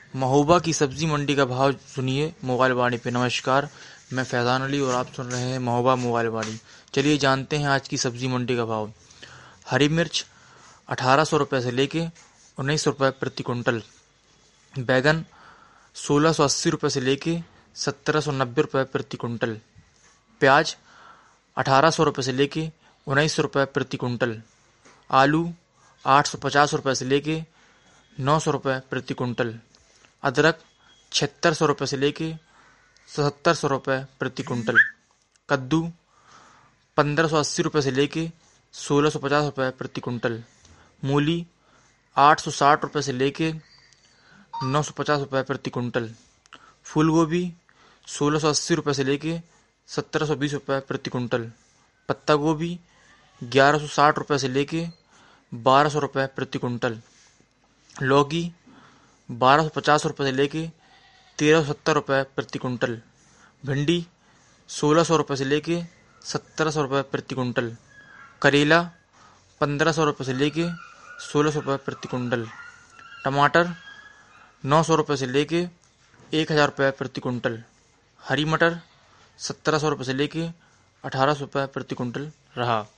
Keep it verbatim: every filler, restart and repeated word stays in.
महोबा की सब्जी मंडी का भाव सुनिए मोबाइल वाणी पे। नमस्कार, मैं फैजान अली और आप सुन रहे हैं महोबा मोबाइल वाणी। चलिए जानते हैं आज की सब्जी मंडी का भाव। हरी मिर्च अठारह सौ रुपये से लेके उन्नीस सौ रुपये प्रति कुंटल। बैगन सोलह सौ अस्सी रुपये से लेके सत्रह सौ नब्बे रुपये प्रति कुंटल। प्याज अठारह सौ रुपये से लेके उन्नीस सौ रुपये प्रति कुंटल। आलू आठ सौ पचास रुपये से लेके नौ सौ रुपये प्रति कुंटल। अदरक छिहत्तर सौ रुपये से लेके सत्तर सौ रुपये प्रति कुंटल। कद्दू पंद्रह सौ अस्सी रुपये से लेके सोलह सौ पचास रुपये प्रति कुंटल। मूली आठ सौ साठ रुपये से लेके नौ सौ पचास रुपये प्रति कुंटल। फूल गोभी सोलह सौ अस्सी रुपये से लेके सत्रह सौ बीस रुपये प्रति कुंटल। पत्ता गोभी ग्यारह सौ साठ रुपये से लेके बारह सौ रुपये प्रति कुंटल। लौकी बारह सौ पचास रुपये से लेके तेरह सौ सत्तर रुपये प्रति कुंटल। भिंडी सोलह सौ रुपये से लेके सत्रह सौ रुपये प्रति कुंटल। करेला पंद्रह सौ रुपये से लेके सोलह सौ रुपये प्रति कुंटल। टमाटर नौ सौ रुपये से लेके एक हज़ार रुपये प्रति कुंटल। हरी मटर सत्रह सौ रुपये से लेके अठारह सौ रुपये प्रति कुंटल रहा।